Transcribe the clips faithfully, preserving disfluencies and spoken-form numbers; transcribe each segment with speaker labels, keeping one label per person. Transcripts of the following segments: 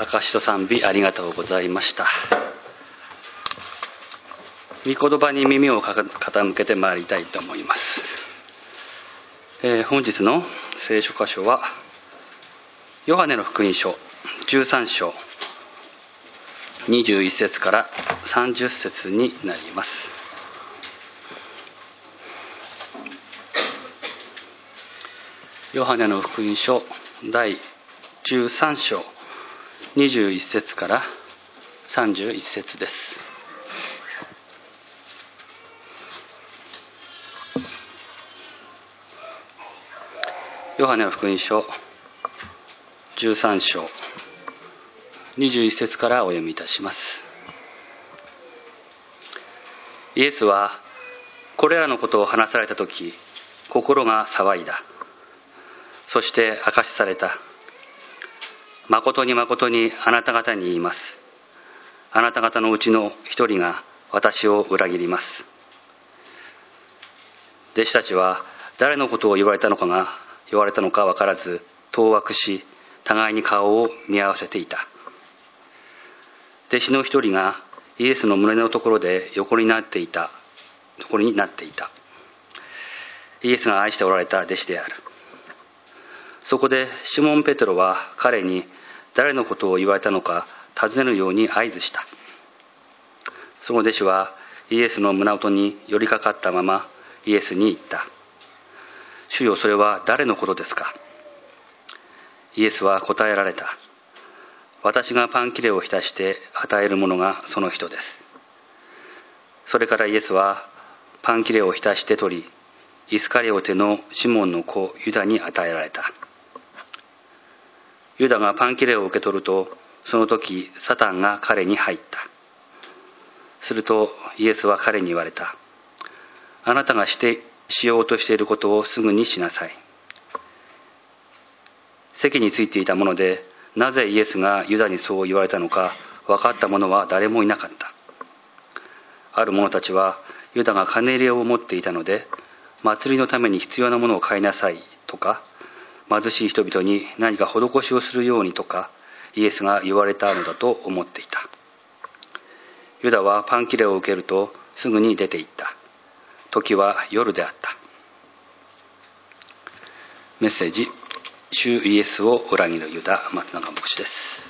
Speaker 1: 証しと賛美ありがとうございました。御言葉に耳を傾けてまいりたいと思います。えー、本日の聖書箇所はヨハネの福音書じゅうさん章にじゅういち節からさんじゅっ節になります。ヨハネの福音書第じゅうさん章にじゅういち節からさんじゅういち節です。ヨハネの福音書じゅうさん章にじゅういち節からお読みいたします。イエスはこれらのことを話されたとき、心が騒いだ。そして明かしされた。誠に誠にあなた方に言います。あなた方のうちの一人が私を裏切ります。弟子たちは誰のことを言われたのかが言われたのか分からず当惑し、互いに顔を見合わせていた。弟子の一人がイエスの胸のところで横になっていた横になっていた。イエスが愛しておられた弟子である。そこでシモン・ペテロは彼に誰のことを言われたのか尋ねるように合図した。その弟子はイエスの胸元に寄りかかったままイエスに言った。主よ、それは誰のことですか？イエスは答えられた。私がパン切れを浸して与えるものがその人です。それからイエスはパン切れを浸して取り、イスカリオテのシモンの子ユダに与えられた。ユダがパン切れを受け取ると、その時サタンが彼に入った。するとイエスは彼に言われた。あなたがしてしようとしていることをすぐにしなさい。席についていたもので、なぜイエスがユダにそう言われたのか分かった者は誰もいなかった。ある者たちはユダが金入れを持っていたので、祭りのために必要なものを買いなさいとか、貧しい人々に何か施しをするようにとか、イエスが言われたのだと思っていた。ユダはパン切れを受けるとすぐに出て行った。時は夜であった。メッセージ、主イエスを裏切るユダ、松永牧師です。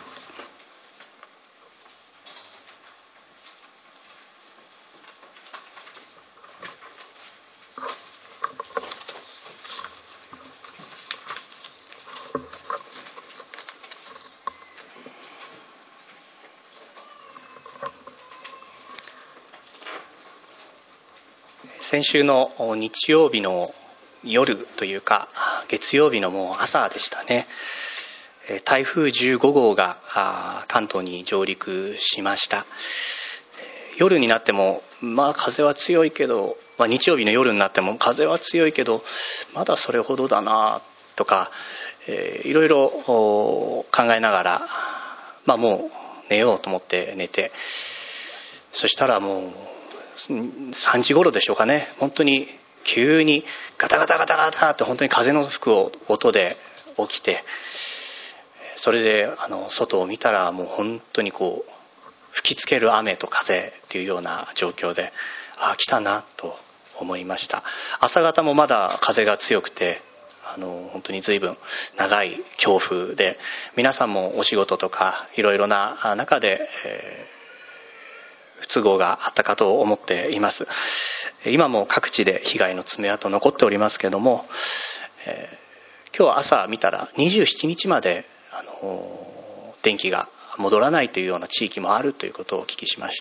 Speaker 2: 先週の日曜日の夜というか月曜日のもう朝でしたね。台風じゅうご号が関東に上陸しました。夜になってもまあ風は強いけど、まあ、日曜日の夜になっても風は強いけどまだそれほどだなとか、えー、いろいろ考えながら、まあ、もう寝ようと思って寝て、そしたらもうさんじ頃でしょうかね、本当に急にガタガタガタガタって本当に風の吹く音で起きて、それであの外を見たらもう本当にこう吹きつける雨と風っていうような状況で、ああ来たなと思いました。朝方もまだ風が強くて、あの本当に随分長い強風で、皆さんもお仕事とかいろいろな中で、えー不都合があったかと思っています。今も各地で被害の爪痕残っておりますけれども、えー、今日朝見たらにじゅうしちにちまであの電気が戻らないというような地域もあるということをお聞きしました。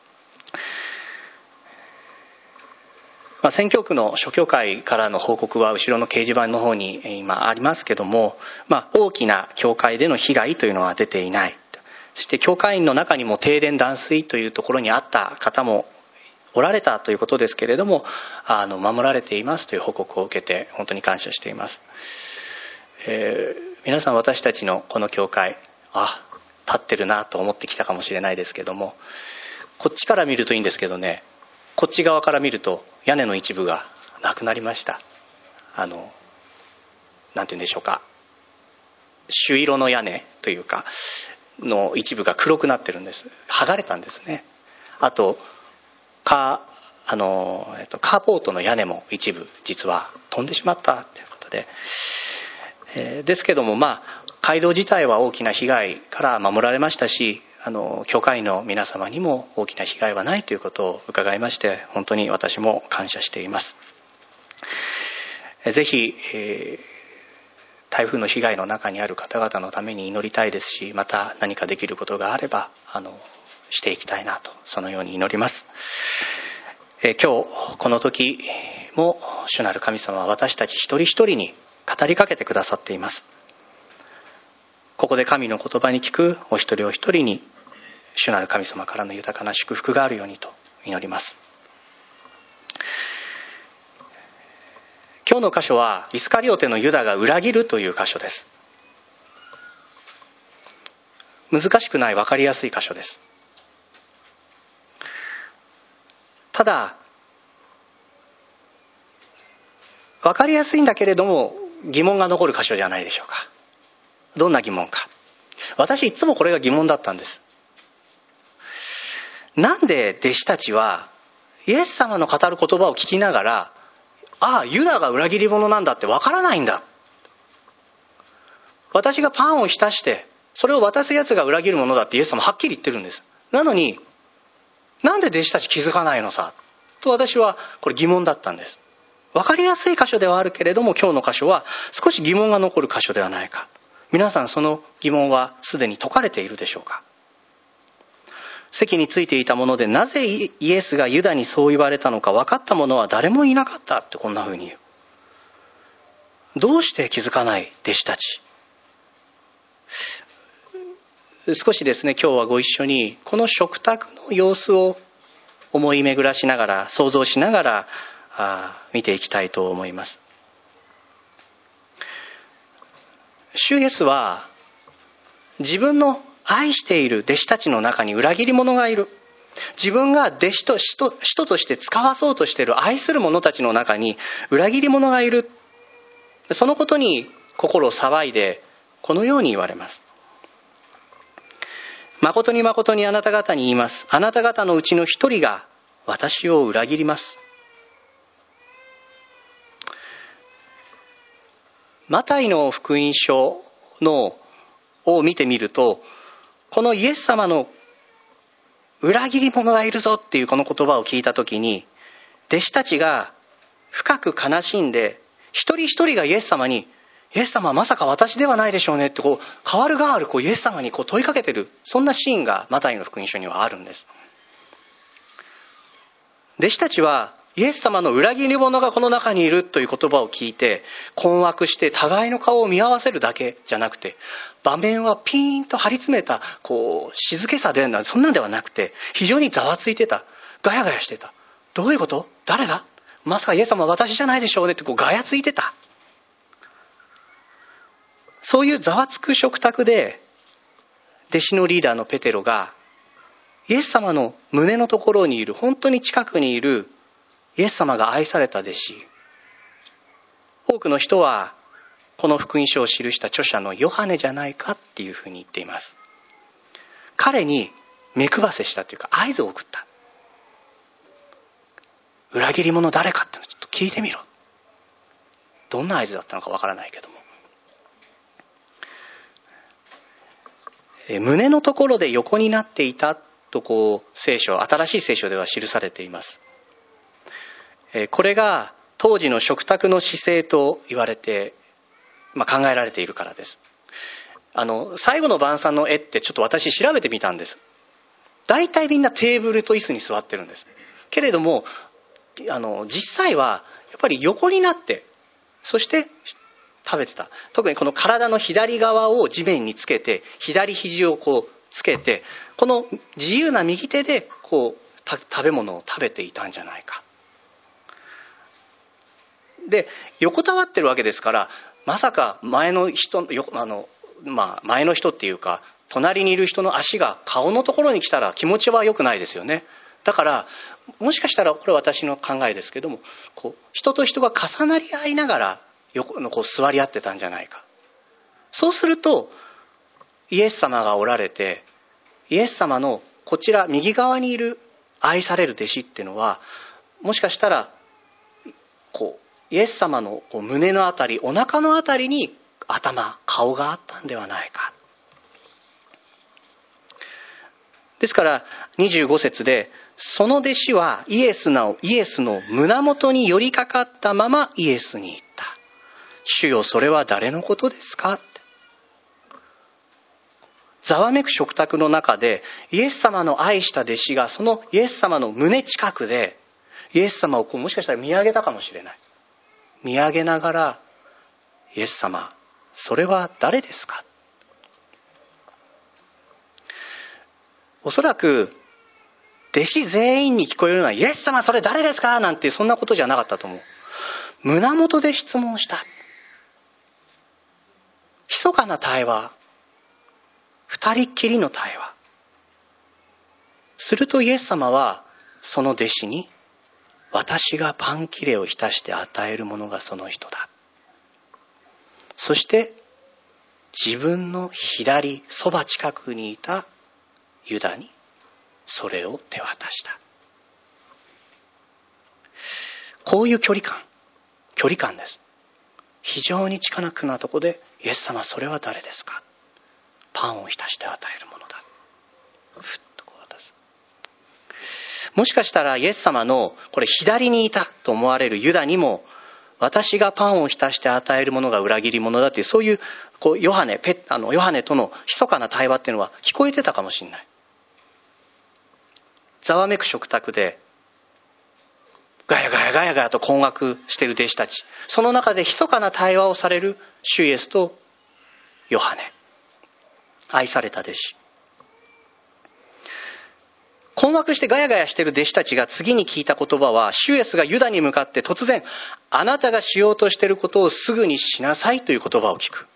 Speaker 2: まあ、選挙区の諸教会からの報告は後ろの掲示板の方に今ありますけども、まあ、大きな教会での被害というのは出ていない。そして教会員の中にも停電断水というところにあった方もおられたということですけれども、あの守られていますという報告を受けて本当に感謝しています。えー、皆さん私たちのこの教会、あ、立ってるなと思ってきたかもしれないですけども、こっちから見るといいんですけどね、こっち側から見ると屋根の一部がなくなりました。あのなんて言うんでしょうか、朱色の屋根というか、 の一部が黒くなってるんです。剥がれたんですね。あとカー、あの、えっと、カーポートの屋根も一部実は飛んでしまったということで、えー、ですけども、まあ街道自体は大きな被害から守られましたし、あの教会の皆様にも大きな被害はないということを伺いまして、本当に私も感謝しています。ぜひ、えー、台風の被害の中にある方々のために祈りたいですし、また何かできることがあればあのしていきたいなと、そのように祈ります。えー、今日この時も主なる神様は私たち一人一人に語りかけてくださっています。ここで神の言葉に聞くお一人お一人に主なる神様からの豊かな祝福があるようにと祈ります。今日の箇所はイスカリオテのユダが裏切るという箇所です。難しくない、分かりやすい箇所です。ただ分かりやすいんだけれども疑問が残る箇所じゃないでしょうか。どんな疑問か。私いつもこれが疑問だったんです。なんで弟子たちはイエス様の語る言葉を聞きながら、ああユダが裏切り者なんだってわからないんだ。私がパンを浸してそれを渡すやつが裏切る者だってイエス様はっきり言ってるんです。なのになんで弟子たち気づかないのさと、私はこれ疑問だったんです。わかりやすい箇所ではあるけれども、今日の箇所は少し疑問が残る箇所ではないか。皆さんその疑問はすでに解かれているでしょうか。席についていたものでなぜイエスがユダにそう言われたのか分かった者は誰もいなかったって、こんな風に言う。どうして気づかない弟子たち。少しですね、今日はご一緒にこの食卓の様子を思い巡らしながら、想像しながらあ見ていきたいと思います。主イエスは自分の愛している弟子たちの中に裏切り者がいる。自分が弟子と使徒、使徒として使わそうとしている愛する者たちの中に裏切り者がいる。そのことに心を騒いでこのように言われます。誠に誠にあなた方に言います。あなた方のうちの一人が私を裏切ります。マタイの福音書のを見てみると、このイエス様の裏切り者がいるぞっていうこの言葉を聞いたときに、弟子たちが深く悲しんで、一人一人がイエス様に、イエス様はまさか私ではないでしょうねってこう代わる代わるこうイエス様にこう問いかけてる、そんなシーンがマタイの福音書にはあるんです。弟子たちはイエス様の裏切り者がこの中にいるという言葉を聞いて困惑して互いの顔を見合わせるだけじゃなくて、場面はピーンと張り詰めたこう静けさで、そんなんではなくて非常にざわついてた、ガヤガヤしてた。どういうこと？誰だ？まさかイエス様は私じゃないでしょうねってこうガヤついてた。そういうざわつく食卓で弟子のリーダーのペテロがイエス様の胸のところにいる、本当に近くにいるイエス様が愛された弟子、多くの人はこの福音書を記した著者のヨハネじゃないかっていうふうに言っています。彼に目配せしたというか合図を送った。裏切り者誰かってのちょっと聞いてみろ。どんな合図だったのかわからないけども、え胸のところで横になっていたとこう聖書、新しい聖書では記されています。これが当時の食卓の姿勢と言われて、まあ、考えられているからです。あの最後の晩餐の絵ってちょっと私調べてみたんです。大体みんなテーブルと椅子に座ってるんです。けれどもあの実際はやっぱり横になってそして食べてた。特にこの体の左側を地面につけて左肘をこうつけて、この自由な右手でこう食べ物を食べていたんじゃないか。で横たわってるわけですから、まさか前の人あの、まあ、前の人っていうか隣にいる人の足が顔のところに来たら気持ちは良くないですよね。だからもしかしたらこれは私の考えですけども、こう人と人が重なり合いながら横のこう座り合ってたんじゃないか。そうするとイエス様がおられて、イエス様のこちら右側にいる愛される弟子っていうのは、もしかしたらこうイエス様のこう胸のあたり、お腹のあたりに頭、顔があったんではないか。ですからにじゅうご節で、その弟子はイエスのイエスの胸元に寄りかかったままイエスに言った。主よ、それは誰のことですかって。ざわめく食卓の中で、イエス様の愛した弟子がそのイエス様の胸近くでイエス様をこうもしかしたら見上げたかもしれない。見上げながら、イエス様、それは誰ですか。おそらく弟子全員に聞こえるのは、イエス様それ誰ですかなんて、そんなことじゃなかったと思う。胸元で質問した。密かな対話、二人っきりの対話。するとイエス様はその弟子に、私がパン切れを浸して与えるものがその人だ。そして自分の左そば近くにいたユダにそれを手渡した。こういう距離感、距離感です。非常に近くなとこで、イエス様それは誰ですか。パンを浸して与えるものだ。ふっとこう渡す。もしかしたらイエス様のこれ左にいたと思われるユダにも、私がパンを浸して与えるものが裏切り者だという、そういう、こうヨハネペあのヨハネとの密かな対話っていうのは聞こえてたかもしれない。ざわめく食卓でガヤガヤガヤガヤと困惑している弟子たち、その中で密かな対話をされる主イエスとヨハネ、愛された弟子。困惑してガヤガヤしている弟子たちが次に聞いた言葉は、主イエスがユダに向かって突然、あなたがしようとしていることをすぐにしなさいという言葉を聞く。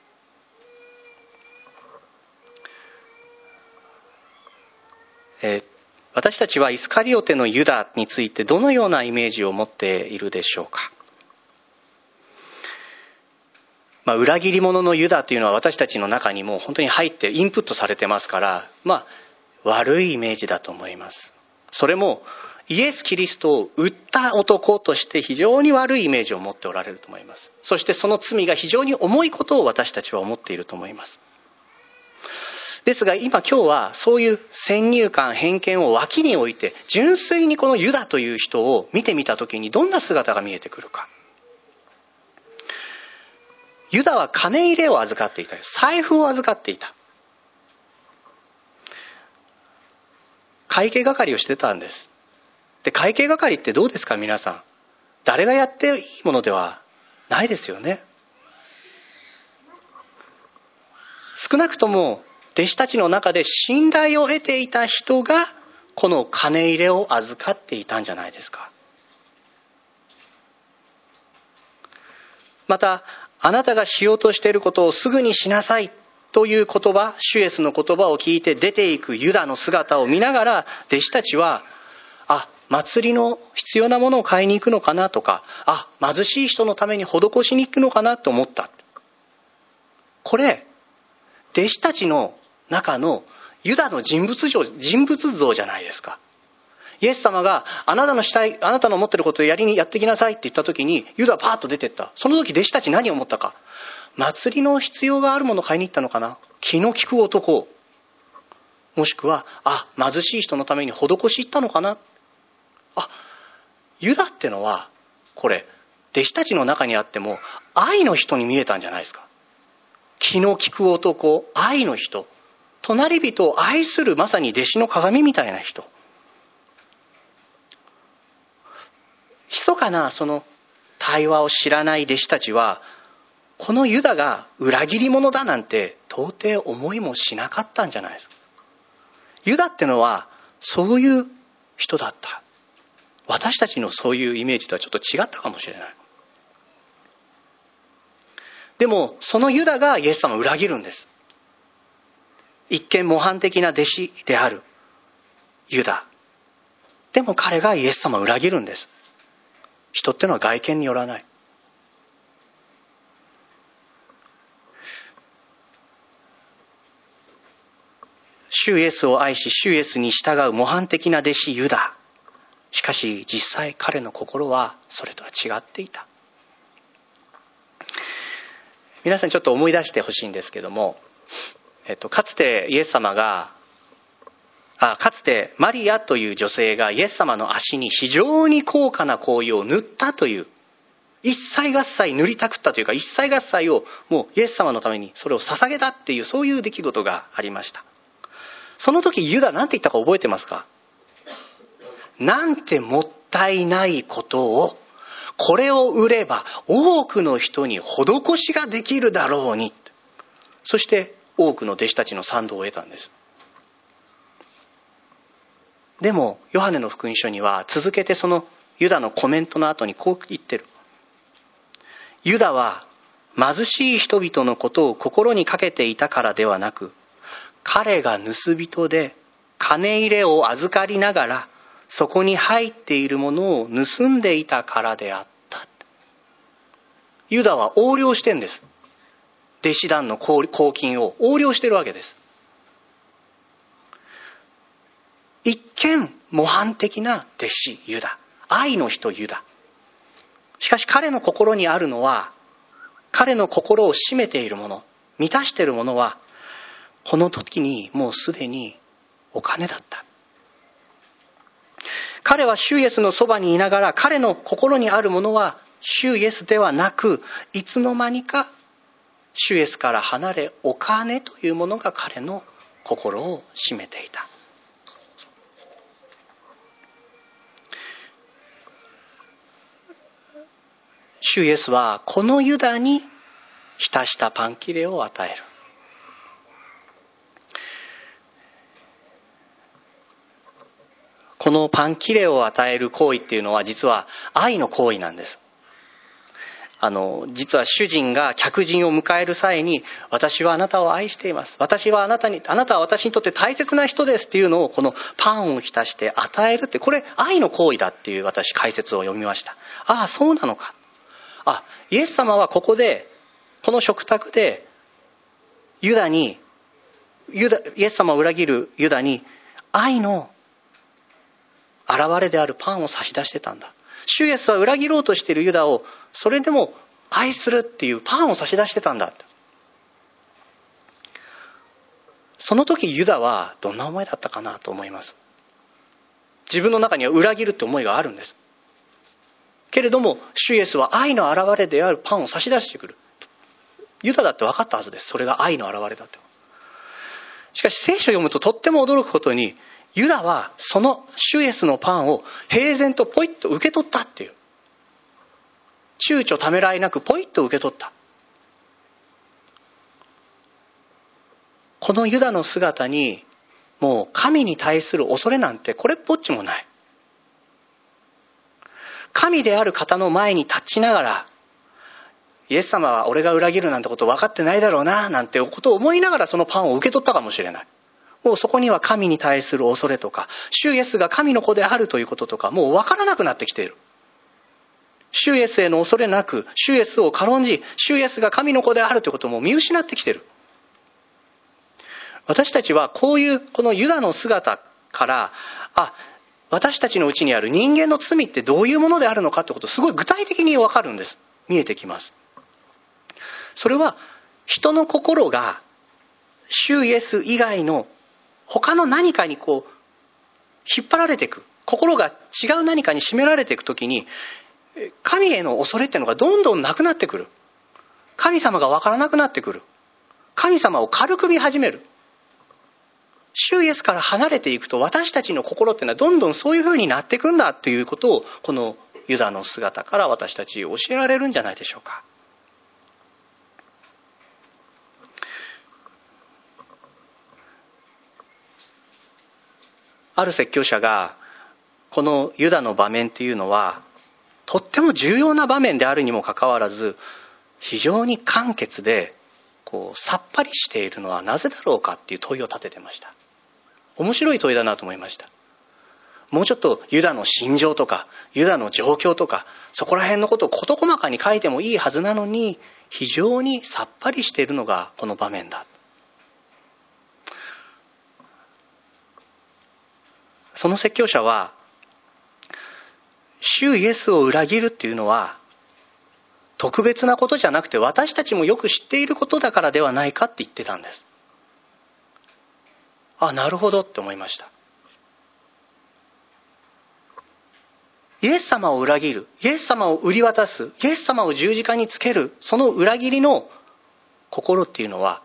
Speaker 2: えー、私たちはイスカリオテのユダについてどのようなイメージを持っているでしょうか。まあ、裏切り者のユダというのは私たちの中にも本当に入ってインプットされてますから、まあ悪いイメージだと思います。それもイエス・キリストを売った男として非常に悪いイメージを持っておられると思います。そしてその罪が非常に重いことを私たちは思っていると思います。ですが今今日はそういう先入観、偏見を脇に置いて、純粋にこのユダという人を見てみたときにどんな姿が見えてくるか。ユダは金入れを預かっていた。財布を預かっていた。会計係をしてたんです。で、会計係ってどうですか皆さん。誰がやっていいものではないですよね。少なくとも弟子たちの中で信頼を得ていた人がこの金入れを預かっていたんじゃないですか。また、あなたがしようとしていることをすぐにしなさいという言葉、主イエスの言葉を聞いて出ていくユダの姿を見ながら、弟子たちは、あ、祭りの必要なものを買いに行くのかなとか、あ、貧しい人のために施しに行くのかなと思った。これ、弟子たちの中のユダの人物像、人物像じゃないですか。イエス様があなたのしたい、あなたの持っていることをやりにやってきなさいって言った時に、ユダはパーッと出てった。その時弟子たち何を思ったか。祭りの必要があるものを買いに行ったのかな。気の利く男。もしくは、あ、貧しい人のために施し行ったのかな。あ、ユダってのはこれ弟子たちの中にあっても愛の人に見えたんじゃないですか。気の利く男、愛の人、隣人を愛するまさに弟子の鏡みたいな人。密かなその対話を知らない弟子たちは、このユダが裏切り者だなんて到底思いもしなかったんじゃないですか。ユダってのはそういう人だった。私たちのそういうイメージとはちょっと違ったかもしれない。でもそのユダがイエス様を裏切るんです。一見模範的な弟子であるユダ。でも彼がイエス様を裏切るんです。人ってのは外見によらない。 主イエスを愛し主イエスに従う模範的な弟子ユダ。しかし実際彼の心はそれとは違っていた。皆さんちょっと思い出してほしいんですけども、えっと、かつてイエス様があかつてマリアという女性がイエス様の足に非常に高価な香油を塗ったという、一切合切塗りたくったというか、一切合切をもうイエス様のためにそれを捧げたっていう、そういう出来事がありました。その時ユダ何て言ったか覚えてますか？なんてもったいないことを、これを売れば多くの人に施しができるだろうに。そして多くの弟子たちの賛同を得たんです。でもヨハネの福音書には続けてそのユダのコメントの後にこう言ってる。ユダは貧しい人々のことを心にかけていたからではなく、彼が盗人で金入れを預かりながらそこに入っているものを盗んでいたからであった。ユダは横領してんです。弟子団の公金を横領してるわけです。一見模範的な弟子ユダ、愛の人ユダ。しかし彼の心にあるのは、彼の心を占めているもの、満たしているものは、この時にもうすでにお金だった。彼は主イエスのそばにいながら、彼の心にあるものは主イエスではなく、いつの間にか主イエスから離れ、お金というものが彼の心を占めていた。主イエスはこのユダに浸したパン切れを与える。このパン切れを与える行為っていうのは実は愛の行為なんです。あの実は主人が客人を迎える際に、私はあなたを愛しています、私はあなたにあなたは私にとって大切な人ですっていうのを、このパンを浸して与えるって、これ愛の行為だっていう私解説を読みました。ああ、そうなのか。あ、イエス様はここでこの食卓でユダにユダイエス様を裏切るユダに愛の現れであるパンを差し出してたんだ。主イエスは裏切ろうとしているユダをそれでも愛するっていうパンを差し出してたんだ。その時ユダはどんな思いだったかなと思います。自分の中には裏切るって思いがあるんです。けれども主イエスは愛の現れであるパンを差し出してくる。ユダだって分かったはずです。それが愛の現れだって。しかし聖書を読むととっても驚くことに、ユダはその主イエスのパンを平然とポイッと受け取ったっていう。躊躇ためらいなくポイッと受け取った。このユダの姿にもう神に対する恐れなんてこれっぽっちもない。神である方の前に立ちながら、イエス様は俺が裏切るなんてこと分かってないだろうななんてことを思いながらそのパンを受け取ったかもしれない。もうそこには神に対する恐れとか、主イエスが神の子であるということとか、もう分からなくなってきている。主イエスへの恐れなく、主イエスを軽んじ、主イエスが神の子であるということも見失ってきている。私たちはこういうこのユダの姿から、あ、私たちのうちにある人間の罪ってどういうものであるのかってことをすごい具体的に分かるんです。見えてきます。それは人の心が主イエス以外の他の何かにこう引っ張られていく、心が違う何かに占められていくときに、神への恐れっていうのがどんどんなくなってくる。神様が分からなくなってくる。神様を軽く見始める。主イエスから離れていくと、私たちの心っていうのはどんどんそういう風になっていくんだということを、このユダの姿から私たち教えられるんじゃないでしょうか。ある説教者がこのユダの場面っていうのはとっても重要な場面であるにもかかわらず、非常に簡潔でこうさっぱりしているのはなぜだろうかっていう問いを立ててました。面白い問いだなと思いました。もうちょっとユダの心情とかユダの状況とかそこら辺のことを事細かに書いてもいいはずなのに、非常にさっぱりしているのがこの場面だ。 その説教者は、主イエスを裏切るっていうのは特別なことじゃなくて、私たちもよく知っていることだからではないかって言ってたんです。あ、なるほどって思いました。イエス様を裏切る、イエス様を売り渡す、イエス様を十字架につける、その裏切りの心っていうのは、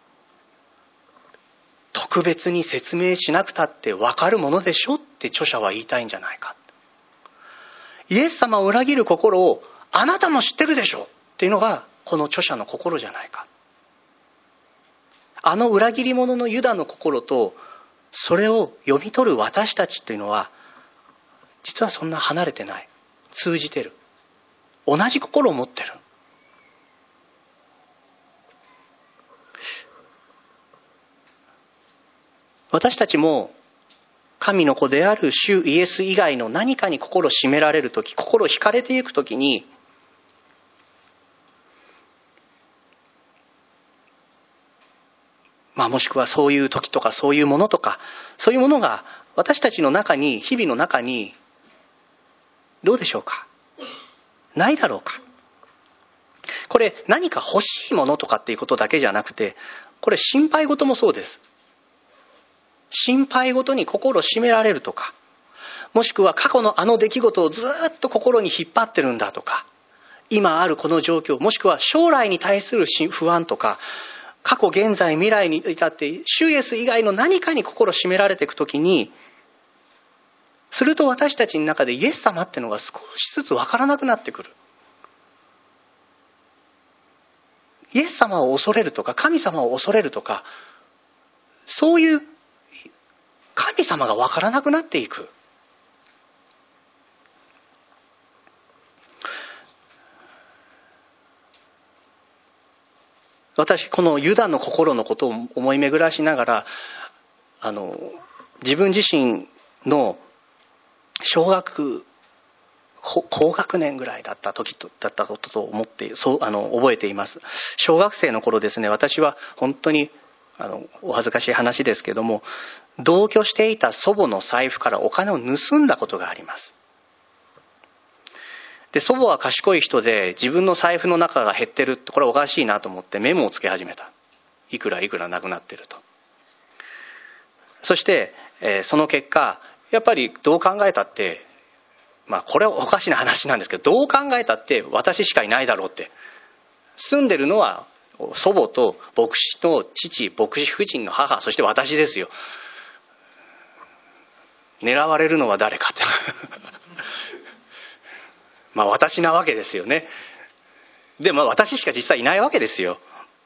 Speaker 2: 特別に説明しなくたって分かるものでしょって著者は言いたいんじゃないか。イエス様を裏切る心をあなたも知ってるでしょっていうのがこの著者の心じゃないか。あの裏切り者のユダの心とそれを読み取る私たちというのは、実はそんな離れてない。通じてる。同じ心を持ってる。私たちも神の子である主イエス以外の何かに心を締められるとき、心を惹かれていくときに、まあもしくはそういう時とかそういうものとか、そういうものが私たちの中に、日々の中にどうでしょうか？ないだろうか？これ何か欲しいものとかっていうことだけじゃなくて、これ心配事もそうです。心配事に心を締められるとか、もしくは過去のあの出来事をずっと心に引っ張ってるんだとか、今あるこの状況、もしくは将来に対する不安とか、過去現在未来に至って主イエス以外の何かに心を締められていくときに、すると私たちの中でイエス様っていうのが少しずつ分からなくなってくる。イエス様を恐れるとか、神様を恐れるとか、そういう神様が分からなくなっていく。私このユダの心のことを思い巡らしながら、あの自分自身の小学高学年ぐらいだった時とだったことと思ってそうあの覚えています。小学生の頃ですね、私は本当にあのお恥ずかしい話ですけども、同居していた祖母の財布からお金を盗んだことがあります。で、祖母は賢い人で、自分の財布の中が減ってるって、これはおかしいなと思ってメモをつけ始めた。いくらいくらなくなってると。そして、えー、その結果やっぱりどう考えたって、まあこれはおかしな話なんですけど、どう考えたって私しかいないだろうって。住んでるのは祖母と牧師と父、牧師夫人の母、そして私ですよ。狙われるのは誰かってまあ私なわけですよね。でも私しか実際いないわけですよ。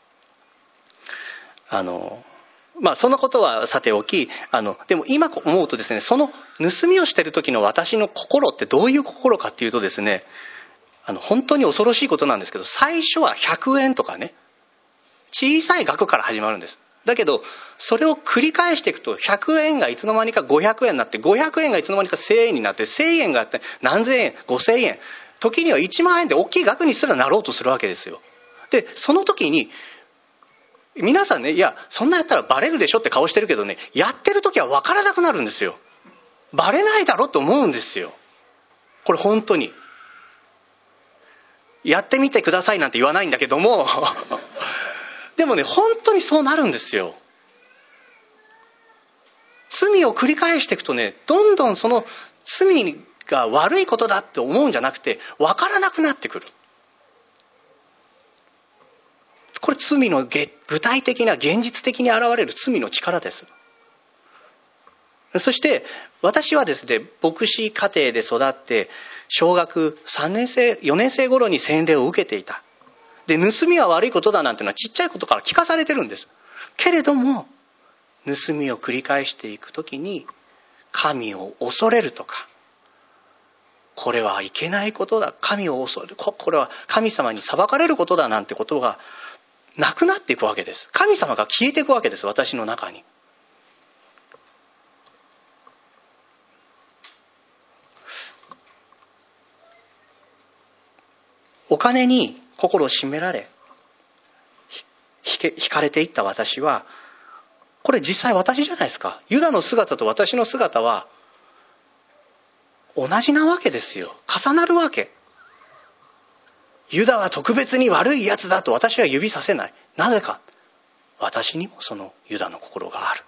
Speaker 2: あのまあそのことはさておき、あのでも今思うとですね、その盗みをしている時の私の心ってどういう心かっていうとですね、あの本当に恐ろしいことなんですけど、最初はひゃくえんとかね、小さい額から始まるんです。だけどそれを繰り返していくと、ひゃくえんがいつの間にかごひゃくえんになって、ごひゃくえんがいつの間にかせんえんになって、せんえんがあって何千円、ごせんえん、時にはいちまんえんで大きい額にすらなろうとするわけですよ。でその時に皆さんね、いやそんなやったらバレるでしょって顔してるけどね、やってる時は分からなくなるんですよ。バレないだろって思うんですよ。これ本当にやってみてくださいなんて言わないんだけどもでもね、本当にそうなるんですよ。罪を繰り返していくとね、どんどんその罪が悪いことだって思うんじゃなくて、分からなくなってくる。これ罪の具体的な現実的に現れる罪の力です。そして私はですね、牧師家庭で育って小学さんねん生よねん生頃に洗礼を受けていた。で、盗みは悪いことだなんていうのはちっちゃいことから聞かされてるんです。けれども盗みを繰り返していくときに、神を恐れるとか、これはいけないことだ、神を恐れる、これは神様に裁かれることだなんてことがなくなっていくわけです。神様が消えていくわけです、私の中に。お金に心を締められ、惹かれていった私は、これ実際私じゃないですか。ユダの姿と私の姿は同じなわけですよ。重なるわけ。ユダは特別に悪いやつだと私は指させない。なぜか、私にもそのユダの心がある。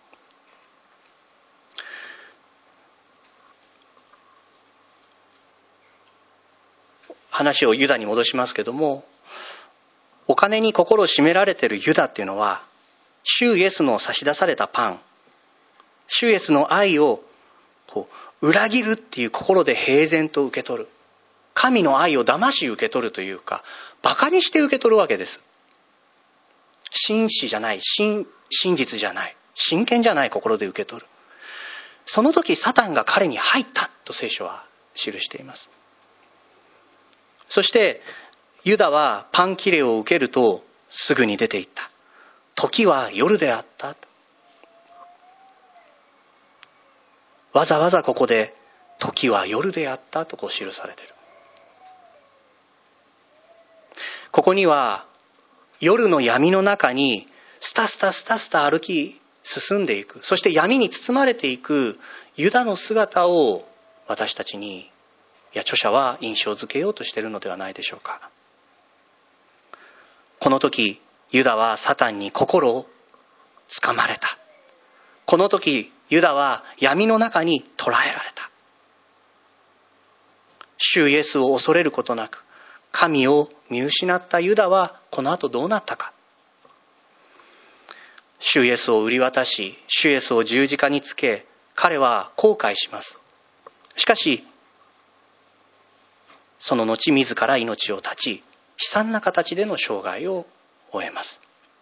Speaker 2: 話をユダに戻しますけども、お金に心を占められているユダっていうのは、主イエスの差し出されたパン、主イエスの愛をこう裏切るっていう心で平然と受け取る。神の愛を騙し受け取るというか、馬鹿にして受け取るわけです。真摯じゃない、真、真実じゃない、真剣じゃない心で受け取る。その時サタンが彼に入ったと聖書は記しています。そしてユダはパン切れを受けるとすぐに出て行った。時は夜であった。わざわざここで時は夜であったとこう記されている。ここには夜の闇の中にスタスタスタスタ歩き進んでいく、そして闇に包まれていくユダの姿を私たちに、いや著者は印象づけようとしているのではないでしょうか。この時ユダはサタンに心をつかまれた。この時ユダは闇の中に捕らえられた。主イエスを恐れることなく神を見失ったユダはこの後どうなったか。主イエスを売り渡し、主イエスを十字架につけ、彼は後悔します。しかしその後自ら命を絶ち、悲惨な形での生涯を終えます。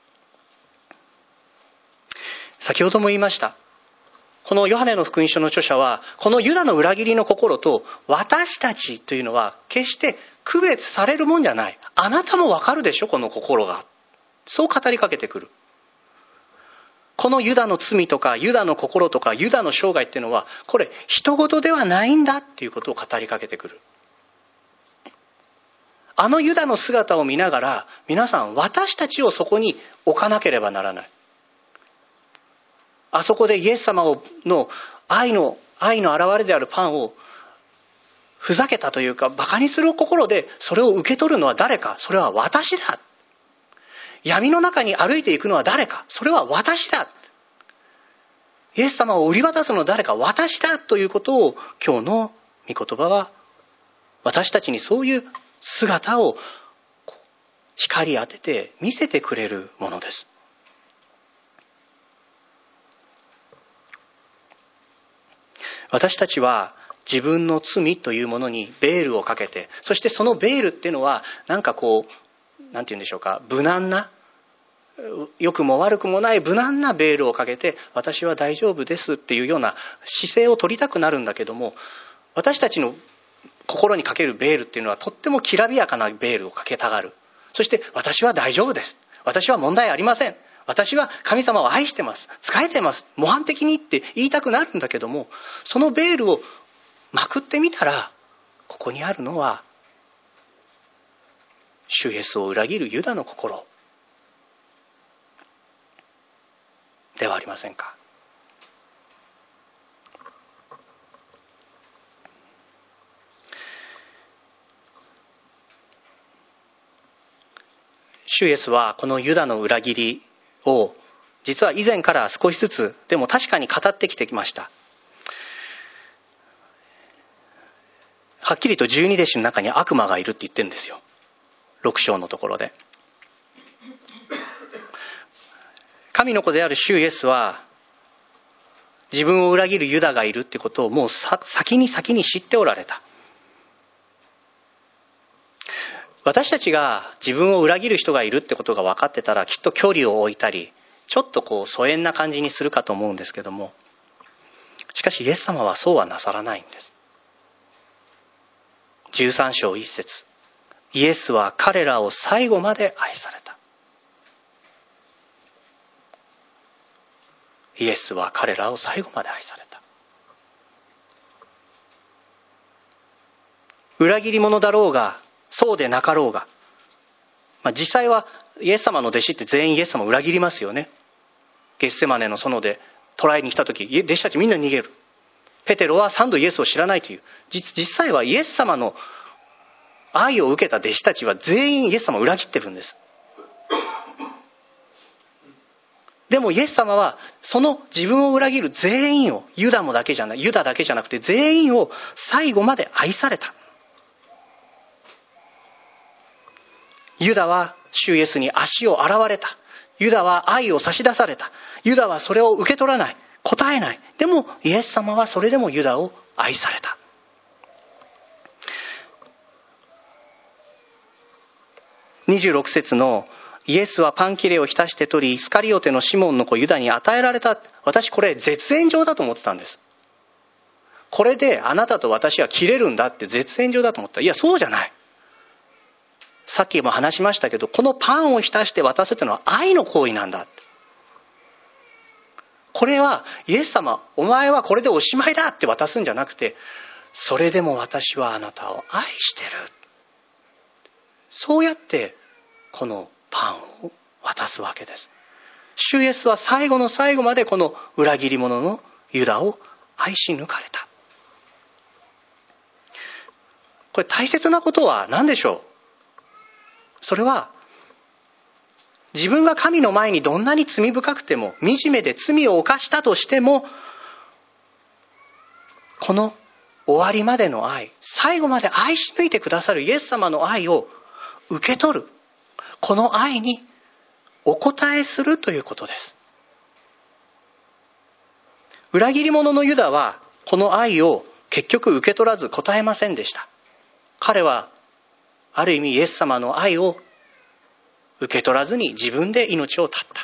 Speaker 2: 先ほども言いました。このヨハネの福音書の著者は、このユダの裏切りの心と私たちというのは決して区別されるもんじゃない。あなたもわかるでしょ、この心が。そう語りかけてくる。このユダの罪とかユダの心とかユダの生涯っていうのは、これ人事ではないんだっていうことを語りかけてくる。あのユダの姿を見ながら、皆さん私たちをそこに置かなければならない。あそこでイエス様の愛の愛の現れであるパンをふざけたというかバカにする心でそれを受け取るのは誰か。それは私だ。闇の中に歩いていくのは誰か。それは私だ。イエス様を売り渡すのは誰か。私だということを今日の御言葉は私たちにそういう姿を光当てて見せてくれるものです。私たちは自分の罪というものにベールをかけて、そしてそのベールっていうのはなんかこう、なんて言うんでしょうか、無難な、良くも悪くもない無難なベールをかけて、私は大丈夫ですっていうような姿勢を取りたくなるんだけども、私たちの心にかけるベールっていうのはとってもきらびやかなベールをかけたがる。そして私は大丈夫です、私は問題ありません、私は神様を愛してます、仕えてます、模範的にって言いたくなるんだけども、そのベールをまくってみたら、ここにあるのは主イエスを裏切るユダの心ではありませんか。主イエスはこのユダの裏切りを実は以前から少しずつでも確かに語ってきてきました。はっきりと十二弟子の中に悪魔がいるって言ってるんですよ、ろく章のところで。神の子である主イエスは自分を裏切るユダがいるってことをもう先に先に知っておられた。私たちが自分を裏切る人がいるってことが分かってたら、きっと距離を置いたりちょっとこう疎遠な感じにするかと思うんですけども、しかしイエス様はそうはなさらないんです。じゅうさん章一節、イエスは彼らを最後まで愛された。イエスは彼らを最後まで愛された。裏切り者だろうがそうでなかろうが、まあ、実際はイエス様の弟子って全員イエス様を裏切りますよね。ゲッセマネの園で捕らえに来た時、弟子たちみんな逃げる。 ペテロは三度イエスを知らないという。 実, 実際はイエス様の愛を受けた弟子たちは全員イエス様を裏切ってるんです。でもイエス様はその自分を裏切る全員を、ユダもだけじゃない、ユダだけじゃなくて全員を最後まで愛された。ユダは主イエスに足を洗われた。ユダは愛を差し出された。ユダはそれを受け取らない、答えない。でもイエス様はそれでもユダを愛された。にじゅうろく節のイエスはパン切れを浸して取り、イスカリオテのシモンの子ユダに与えられた。私これ絶縁状だと思ってたんです。これであなたと私は切れるんだって絶縁状だと思った。いや、そうじゃない。さっきも話しましたけど、このパンを浸して渡すというのは愛の行為なんだって。これはイエス様、お前はこれでおしまいだって渡すんじゃなくて、それでも私はあなたを愛してる。そうやってこのパンを渡すわけです。主イエスは最後の最後までこの裏切り者のユダを愛し抜かれた。これ大切なことは何でしょう。それは自分が神の前にどんなに罪深くても、惨めで罪を犯したとしても、この終わりまでの愛、最後まで愛し抜いてくださるイエス様の愛を受け取る、この愛にお応えするということです。裏切り者のユダはこの愛を結局受け取らず応えませんでした。彼はある意味イエス様の愛を受け取らずに自分で命を絶った。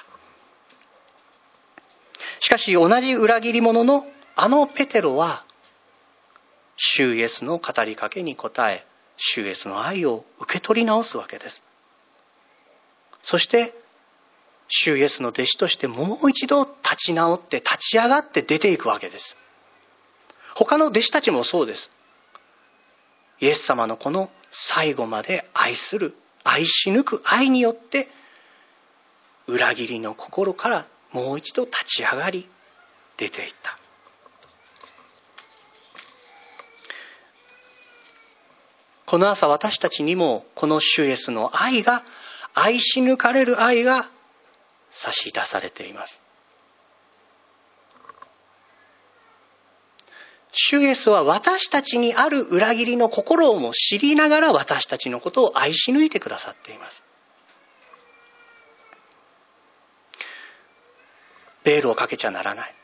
Speaker 2: しかし同じ裏切り者のあのペテロは主イエスの語りかけに応え、主イエスの愛を受け取り直すわけです。そして主イエスの弟子としてもう一度立ち直って立ち上がって出ていくわけです。他の弟子たちもそうです。イエス様のこの最後まで愛する、愛し抜く愛によって裏切りの心からもう一度立ち上がり出ていった。この朝私たちにもこの主イエスの愛が、愛し抜かれる愛が差し出されています。主イエスは私たちにある裏切りの心をも知りながら私たちのことを愛し抜いてくださっています。ベールをかけちゃならない。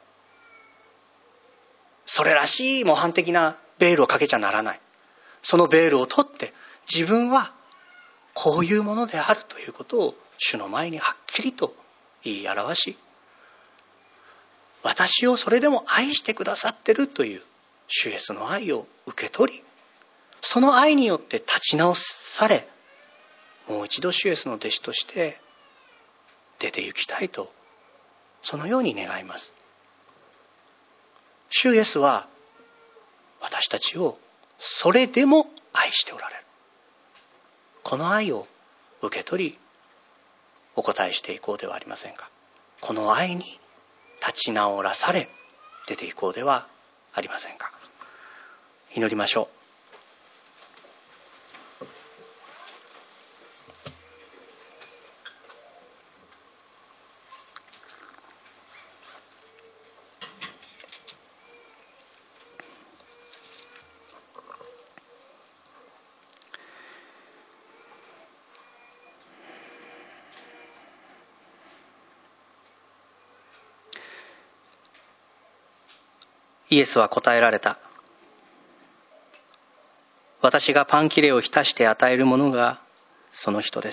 Speaker 2: それらしい模範的なベールをかけちゃならない。そのベールを取って自分はこういうものであるということを主の前にはっきりと言い表し、私をそれでも愛してくださっているという主イエスの愛を受け取り、その愛によって立ち直され、もう一度主イエスの弟子として出て行きたいと、そのように願います。主イエスは私たちをそれでも愛しておられる。この愛を受け取りお答えしていこうではありませんか。この愛に立ち直らされ出ていこうではありませんか。祈りましょう。イエスは答えられた。私がパン切れを浸して与えるものがその人です。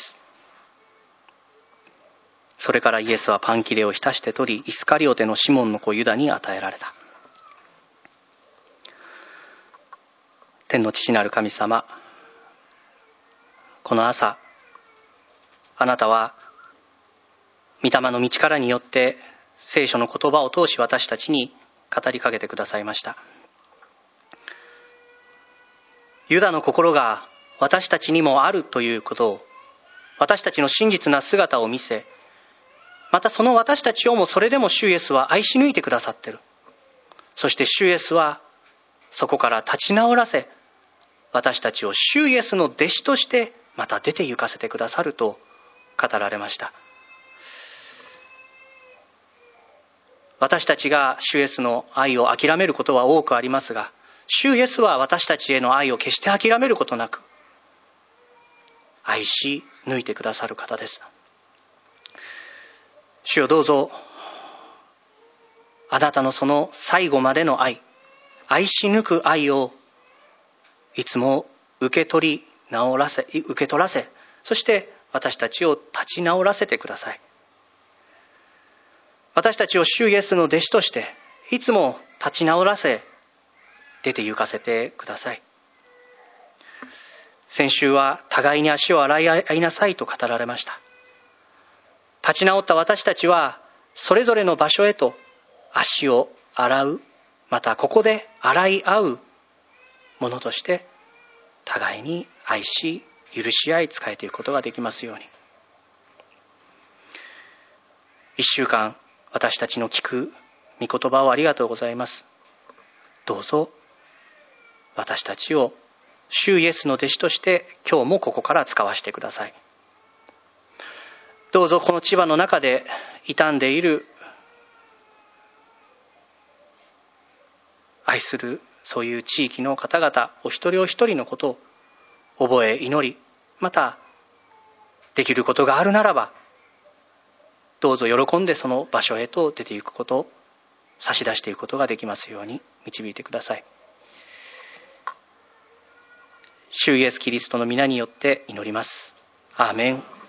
Speaker 2: それからイエスはパン切れを浸して取り、イスカリオテのシモンの子ユダに与えられた。天の父なる神様、この朝、あなたは御霊の道からによって聖書の言葉を通し私たちに語りかけてくださいました。ユダの心が私たちにもあるということを、私たちの真実な姿を見せ、またその私たちをもそれでも主イエスは愛し抜いてくださっている。 そして主イエスはそこから立ち直らせ、私たちを主イエスの弟子としてまた出て行かせてくださると語られました。私たちが主イエスの愛を諦めることは多くありますが、主イエスは私たちへの愛を決して諦めることなく愛し抜いてくださる方です。主よ、どうぞあなたのその最後までの愛、愛し抜く愛をいつも受け取り直らせ受け取らせ、そして私たちを立ち直らせてください。私たちを主イエスの弟子としていつも立ち直らせ、出て行かせてください。先週は互いに足を洗い合いなさいと語られました。立ち直った私たちはそれぞれの場所へと足を洗う、またここで洗い合うものとして互いに愛し許し合い仕えていくことができますように。一週間私たちの聞く御言葉をありがとうございます。どうぞ私たちを主イエスの弟子として今日もここから使わせてください。どうぞこの千葉の中で傷んでいる愛するそういう地域の方々お一人お一人のことを覚え祈り、またできることがあるならばどうぞ喜んでその場所へと出ていくことを差し出していくことができますように導いてください。主イエスキリストの皆によって祈ります。アーメン。